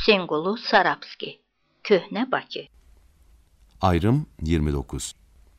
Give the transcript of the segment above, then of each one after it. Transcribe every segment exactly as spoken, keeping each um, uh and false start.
Hüseynqulu Sarabski, Köhnə Bakı. Ayrım iyirmi dokuz.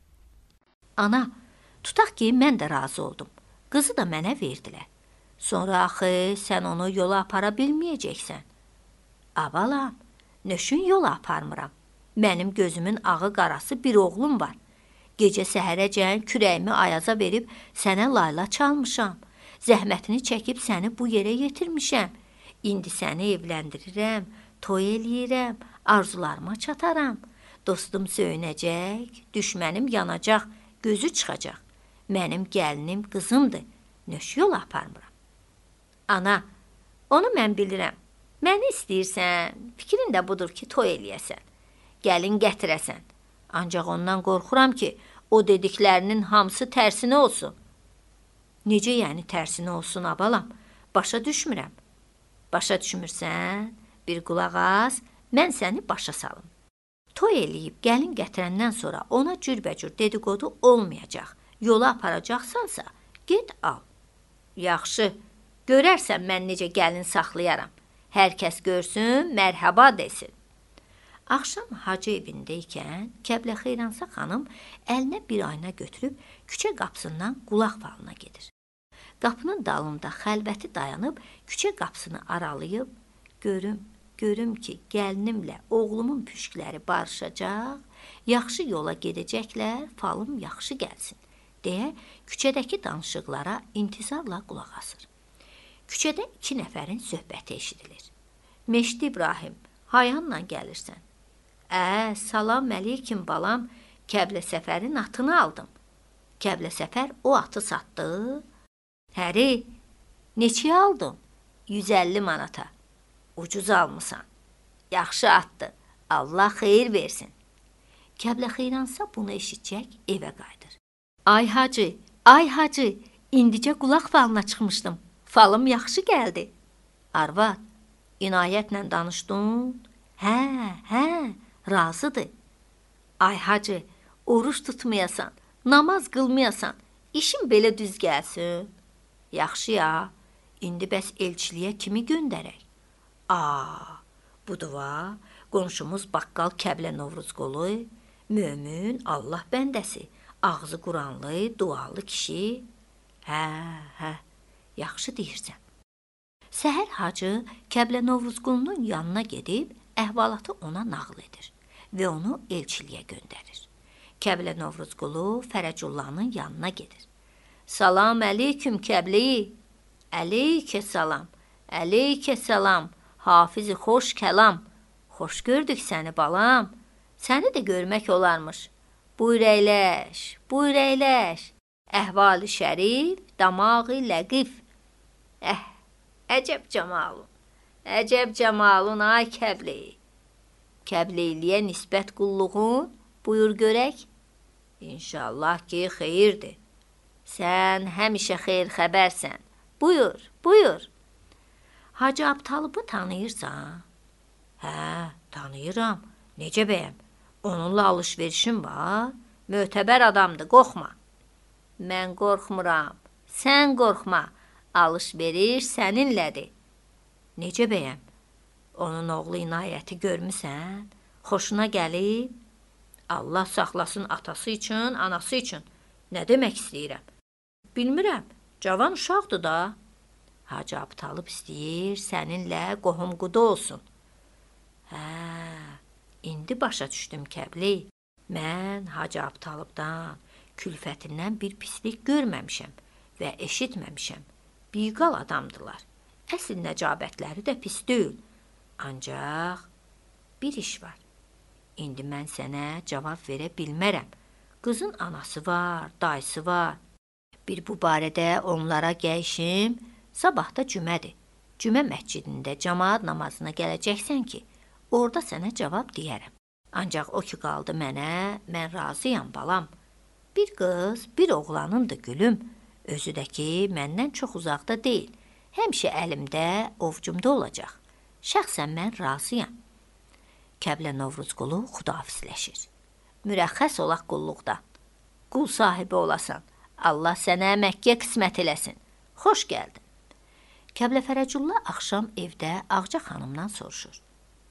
Ana, tutaq ki, mən də razı oldum. Qızı da mənə verdilər. Sonra axı sən onu yola apara bilməyəcəksən. Avalam, nöşün yola aparmıram. Mənim gözümün ağı qarası bir oğlum var. Gecə səhərəcən kürəyimi ayaza verib sənə layla çalmışam. Zəhmətini çəkib səni bu yerə yetirmişəm. İndi səni evləndirirəm, toy eləyirəm, arzularıma çataram. Dostum söyünəcək, düşmənim yanacaq, gözü çıxacaq. Mənim gəlinim qızımdır, nöş yol aparmıram. Ana, onu mən bilirəm. Məni istəyirsən, fikrin də budur ki, toy eləyəsən. Gəlin gətirəsən. Ancaq ondan qorxuram ki, o dediklərinin hamısı tərsinə olsun. Necə yəni tərsinə olsun, abalam? Başa düşmürəm. Başa düşmürsən? Bir qulaq as, mən səni başa salım. Toy eləyib gəlin gətirəndən sonra ona cürbəcür dedikodu olmayacaq. Yola aparacaqsansa, get al. Yaxşı, görərsən mən necə gəlin saxlayaram. Hər kəs görsün, mərhaba desin. Axşam hacı evindəykən Kəblə Xeyransa xanım əlinə bir ayna götürüb küçə qapısından qulaq falına gedir. Qapının dalında xəlvəti dayanıb küçə qapısını aralayıb, görüm, görüm ki, gəlinimlə oğlumun püşkləri barışacaq, yaxşı yola gedəcəklər, falım yaxşı gəlsin, deyə küçədəki danışıqlara intizarla qulaq asır. Küçədə iki nəfərin söhbəti eşidilir. Meşdi İbrahim, hayanla gəlirsən? Ə, salam əleyküm balam, Kəblə Səfərin atını aldım. Kəblə Səfər o atı satdı. Həri, neçəyə aldın? yüz əlli manata. Ucuz almısan. Yaxşı atdı, Allah xeyir versin. Kəblə Xeyransa bunu eşitcək, evə qayıdır. Ay hacı, ay hacı, indicə qulaq falına çıxmışdım. Falım yaxşı gəldi. Arvad, inayətlə danışdın? Hə, hə, razıdır. Ay hacı, oruç tutmayasan, namaz qılmayasan, işin belə düz gəlsin. Yaxşı ya, indi bəs elçiliyə kimi göndərək? Aa, budur va, qonşumuz baqqal Kəblə Novruzqulu, mömin, Allah bəndəsi, ağzı Quranlı, dualı kişi. Hə, hə, yaxşı deyirsən. Səhər hacı Kəblə Novruzqulunun yanına gedib, əhvalatı ona nağıl edir və onu elçiliyə göndərir. Kəblə Novruzqulu Fərəcullanın yanına gedir. Salam əleyküm Kəbli. Əleykə salam, əleykə salam, hafizi xoş kəlam. Xoş gördük səni balam, səni də görmək olarmış. Buyur əyləş, buyur əyləş, əhvali şərif, damağı ləqif. Əh, əcəb camalun, əcəb camalun ay Kəbli. Kəbliliyə nisbət qulluğun, buyur görək. İnşallah ki, xeyirdir. Sən həmişə xeyir xəbərsən. Buyur, buyur. Hacı Abtalıbı tanıyırsan? Hə, tanıyıram. Necə bəyəm? Onunla alış-verişim var. Mötəbər adamdır, qorxma. Mən qorxmuram. Sən qorxma. Alış-veriş səninlədir. Necə bəyəm? Onun oğlu inayəti görmüsən? Xoşuna gəlib? Allah saxlasın atası üçün, anası üçün. Nə demək istəyirəm? Bilmirəm, cavan uşaqdır da. Hacı Abtalıb istəyir, səninlə qohum-qudu olsun. Hə, indi başa düşdüm Kəbli. Mən Hacı Abtalıbdan, külfətindən bir pislik görməmişəm və eşitməmişəm. Biqal adamdılar. Əsl nəcabətləri də pis deyil. Ancaq bir iş var. İndi mən sənə cavab verə bilmərəm. Qızın anası var, dayısı var. Bir bu barədə onlara gəyişim, sabah da cümədir. Cümə məscidində cəmaat namazına gələcəksən ki, orada sənə cavab deyərəm. Ancaq o ki qaldı mənə, mən razıyam balam. Bir qız, bir oğlanındır gülüm. Özü də ki, məndən çox uzaqda deyil. Həmişə əlimdə, ovcumda olacaq. Şəxsən mən razıyam. Kəblə Novruzqulu xudafizləşir. Mürəxxəs olaq qulluqdan. Qul sahibi olasan. Allah sənə Məkkə qismət eləsin. Xoş gəldin. Kəblə Fərəculla axşam evdə Ağca xanımdan soruşur.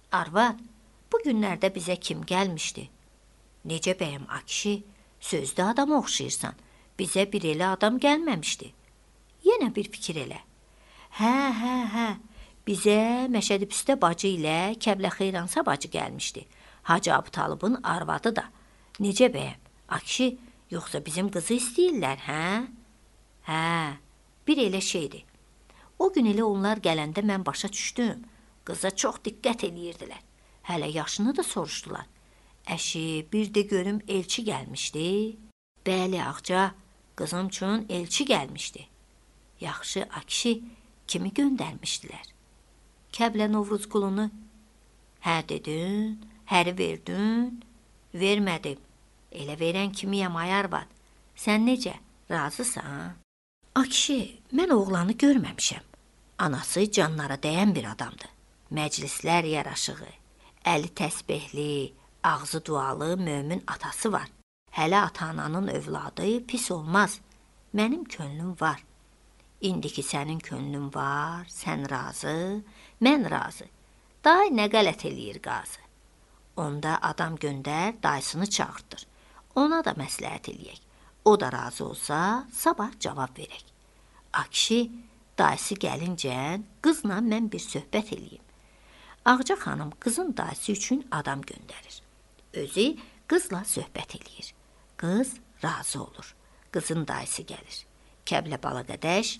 Arvad, bu günlərdə bizə kim gəlmişdi? Necə bəyəm, a kişi, sözdə adama oxşayırsan, bizə bir elə adam gəlməmişdi. Yenə bir fikir elə. Hə, hə, hə, bizə Məşədi Püstə bacı ilə Kəblə Xeyransa bacı gəlmişdi. Hacı Abtalibin arvadı da. Necə bəyəm, a kişi, yoxsa bizim qızı istəyirlər, hə? Hə, bir elə şeydir. O gün elə onlar gələndə mən başa düşdüm. Qıza çox diqqət eləyirdilər. Hələ yaşını da soruşdular. Əşi, bir də görüm elçi gəlmişdi. Bəli, ağca, qızım üçün elçi gəlmişdi. Yaxşı, a kişi, kimi göndərmişdilər? Kəblə Novruzqulunu. Hə dedin, həri verdin? Vermədim. Elə verən kimiyəm, ay arvad? Sən necə, razısan? A kişi, mən oğlanı görməmişəm. Anası canlara dəyən bir adamdır. Məclislər yaraşığı, əli təsbehli, ağzı dualı mömin atası var. Hələ ata-ananın övladı pis olmaz. Mənim könlüm var. İndiki sənin könlün var, sən razı, mən razı. Day nə qələt eləyir qazı. Onda adam göndər, dayısını çağırdır. Ona da məsləhət eləyək. O da razı olsa, sabah cavab verək. A kişi, dayısı gəlincə, qızla mən bir söhbət eləyim. Ağca xanım qızın dayısı üçün adam göndərir. Özü qızla söhbət eləyir. Qız razı olur. Qızın dayısı gəlir. Kəblə Balaqədəş,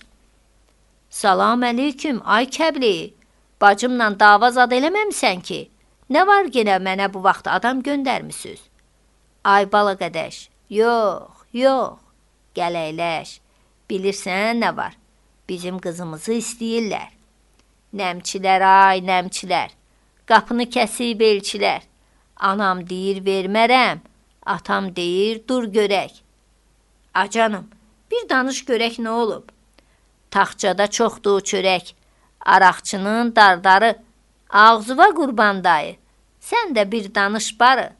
salam əleyküm, ay Kəbli, bacımla dava zad eləməmsən ki, nə var yenə mənə bu vaxt adam göndərmisiniz? Ay Balaqədəş, yox, yox, gəl əyləş, bilirsən nə var, bizim qızımızı istəyirlər. Nəmçilər, ay nəmçilər, qapını kəsib elçilər, anam deyir vermərəm, atam deyir dur görək. Acanım, bir danış görək nə olub? Taxçada çoxdur çörək, araqçının dardarı, ağzıva qurban dayı, sən də bir danış barı.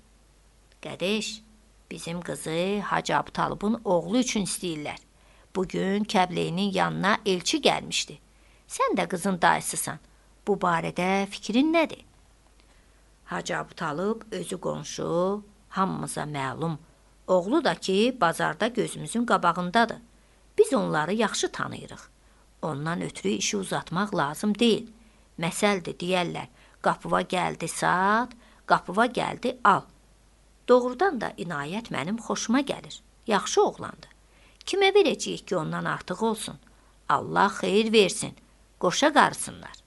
Qədəş, bizim qızı Hacı Abtalibin oğlu üçün istəyirlər. Bugün Kəbləyinin yanına elçi gəlmişdi. Sən də qızın dayısısan. Bu barədə fikrin nədir? Hacı Abtalib özü qonşu, hamımıza məlum. Oğlu da ki, bazarda gözümüzün qabağındadır. Biz onları yaxşı tanıyırıq. Ondan ötürü işi uzatmaq lazım deyil. Məsəldir deyərlər, qapıva gəldi sat, qapıva gəldi al. Doğrudan da inayət mənim xoşuma gəlir. Yaxşı oğlandır. Kimə verəcəyik ki, ondan artıq olsun? Allah xeyir versin, qoşa qarısınlar.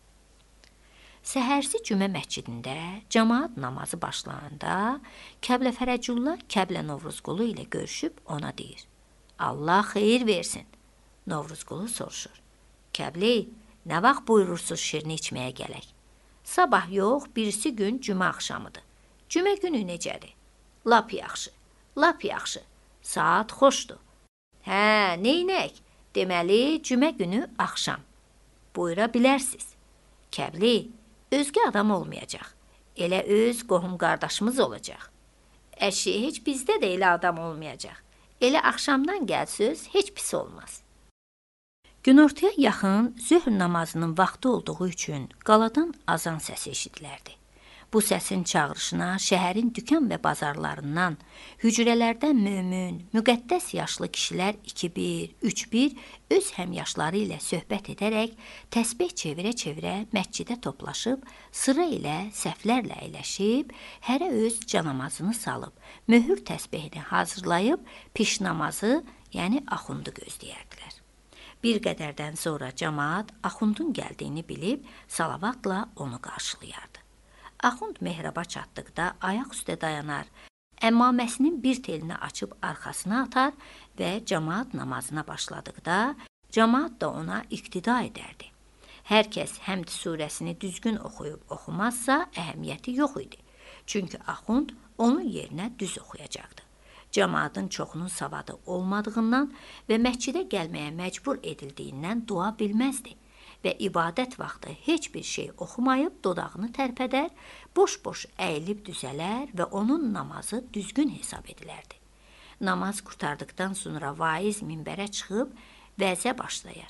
Səhərsi cümə məscidində cəmaat namazı başlayanda Kəblə Fərəcullah Kəblə Novruzqulu ilə görüşüb ona deyir. Allah xeyir versin. Novruzqulu soruşur. Kəbli, nə vaxt buyurursuz şirini içməyə gələk? Sabah yox, birisi gün cümə axşamıdır. Cümə günü necədir? Lap yaxşı, lap yaxşı. Saat xoşdur. Hə, neynək? Deməli, cümə günü axşam. Buyura bilərsiz. Kəbli, özgə adam olmayacaq. Elə öz qohum qardaşımız olacaq. Əşi, heç bizdə də elə adam olmayacaq. Elə axşamdan gəlsöz, heç pis olmaz. Günortaya yaxın zöhr namazının vaxtı olduğu üçün qaladan azan səsi eşidilərdi. Bu səsin çağırışına şəhərin dükan və bazarlarından, hücrələrdən mömin, müqəddəs yaşlı kişilər iki bir, üç bir öz həmyaşları ilə söhbət edərək, təsbih çevirə-çevirə məscidə toplaşıb, sıra ilə, səhvlərlə əyləşib, hərə öz canamazını salıb, möhür təsbihini hazırlayıb, piş namazı, yəni axundu gözləyərdilər. Bir qədərdən sonra cəmaat axundun gəldiyini bilib, salavatla onu qarşılayardı. Axund mehraba çatdıqda ayaq üstə dayanar, əmmaməsinin bir telini açıb arxasına atar və cəmaat namazına başladıqda cəmaat da ona iqtida edərdi. Hər kəs Həmd surəsini düzgün oxuyub oxumazsa əhəmiyyəti yox idi. Çünki Axund onun yerinə düz oxuyacaqdı. Cəmaatın çoxunun savadı olmadığından və məscidə gəlməyə məcbur edildiyindən dua bilməzdi və ibadət vaxtı heç bir şey oxumayıb dodağını tərpədər, boş-boş əyilib düzələr və onun namazı düzgün hesab edilərdi. Namaz qurtardıqdan sonra vaiz minbərə çıxıb vəzə başlayar.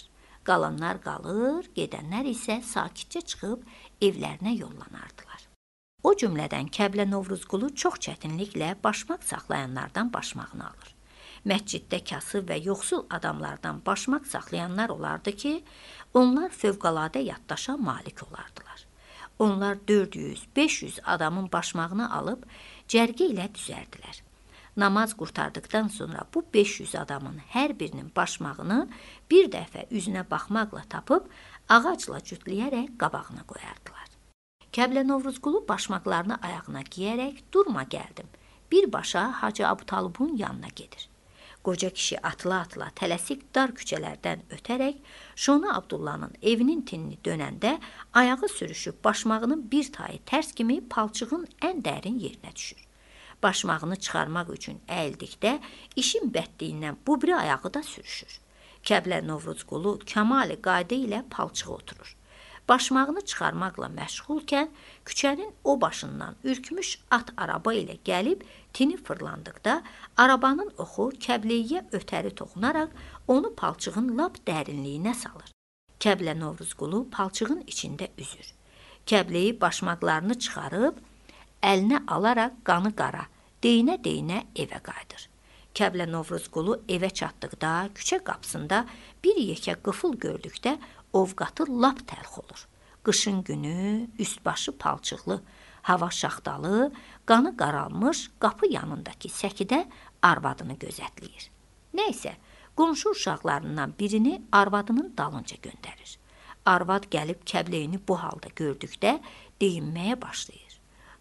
Qalanlar qalır, gedənlər isə sakitcə çıxıb evlərinə yollanardılar. O cümlədən Kəblə Novruzqulu çox çətinliklə başmaq saxlayanlardan başmağını alır. Məsciddə kasıb və yoxsul adamlardan başmaq saxlayanlar olardı ki, onlar fövqəladə yaddaşa malik olardılar. Onlar dörd yüz beş yüz adamın başmağını alıb cərgə ilə düzərdilər. Namaz qurtardıqdan sonra bu beş yüz adamın hər birinin başmağını bir dəfə üzünə baxmaqla tapıb ağacla cütləyərək qabağına qoyardılar. Kəblə Novruzqulu başmaqlarını ayağına giyərək durma gəldim. Birbaşa Hacı Abutalibun yanına gedir. Qoca kişi atıla-atıla tələsik dar küçələrdən ötərək Şona Abdullahın evinin tinini dönəndə ayağı sürüşüb başmağının bir tayı tərs kimi palçığın ən dərin yerinə düşür. Başmağını çıxarmaq üçün əyildikdə işin bətliyindən bu biri ayağı da sürüşür. Kəblə Novruzqulu kəmali qayda ilə palçığa oturur. Başmağını çıxarmaqla məşğulkən küçənin o başından ürkmüş at araba ilə gəlib tini fırlandıqda arabanın oxu Kəbliyə ötəri toxunaraq onu palçığın lap dərinliyinə salır. Kəblə Novruzqulu palçığın içində üzür. Kəbliyi başmaqlarını çıxarıb əlinə alaraq qanı qara, deyinə-deyinə evə qayıdır. Kəblə Novruzqulu evə çatdıqda küçə qapısında bir yekə qıfıl gördükdə ovqatı lap təlx olur. Qışın günü, üst-başı palçıqlı, hava şaxtalı, qanı qaralmış qapı yanındakı səkidə arvadını gözətləyir. Nəysə, qonşu uşaqlarından birini arvadının dalınca göndərir. Arvad gəlib Kəbləyini bu halda gördükdə deyinməyə başlayır.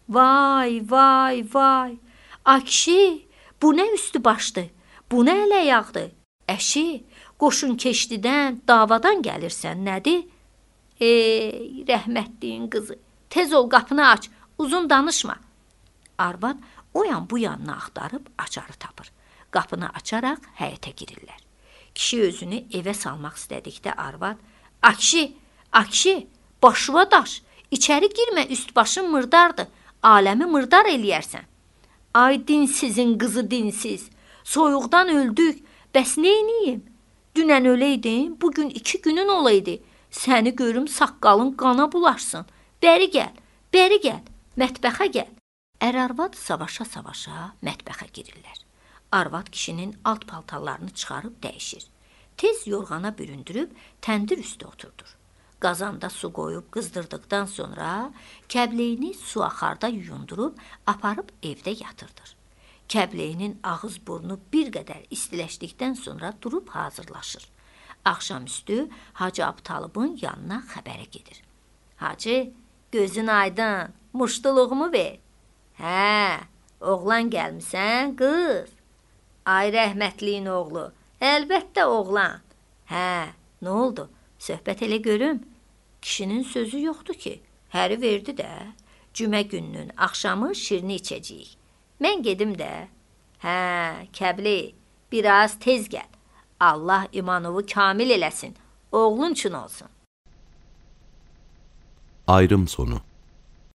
Vay, vay, vay, ay kişi, bu nə üstü başdı, bu nə ələ yağdı? Əşi, qoşun keçdidən, davadan gəlirsən, nədir? Ey, rəhmətliyin qızı, tez ol qapını aç, uzun danışma. Arvad o yan bu yanına axtarıb açarı tapır. Qapını açaraq həyətə girirlər. Kişi özünü evə salmaq istədikdə arvad, Akşi, Akşi, başıva daş, içəri girmə, üst başın mırdardır, aləmi mırdar eləyərsən. Ay dinsizin qızı dinsiz, soyuqdan öldük, bəs neyniyim? Dünən öləydim, bugün iki günün olaydı. Səni görüm saqqalın qana bulaşsın. Bəri gəl, bəri gəl, mətbəxə gəl. Ər-arvad savaşa-savaşa mətbəxə girirlər. Arvad kişinin alt paltarlarını çıxarıb dəyişir. Tez yorğana büründürüb təndir üstə oturdur. Qazanda su qoyub qızdırdıqdan sonra Kəbləyini su axarda yuyundurub aparıb evdə yatırdır. Kəbləyinin ağız burnu bir qədər istiləşdikdən sonra durub hazırlaşır. Axşamüstü Hacı Abutalibun yanına xəbərə gedir. Hacı, gözün aydın, muştuluğumu ver. Hə, oğlan gəlmisən, qız. Ay rəhmətliyin oğlu, əlbəttə oğlan. Hə, nə oldu? Söhbət elə görüm. Kişinin sözü yoxdur ki, həri verdi də. Cümə gününün axşamı şirini içəcəyik. Mən gedim də. Hə, Kəbli, biraz tez gəl. Allah imanovu kamil eləsin, oğlun üçün olsun. Ayrım sonu.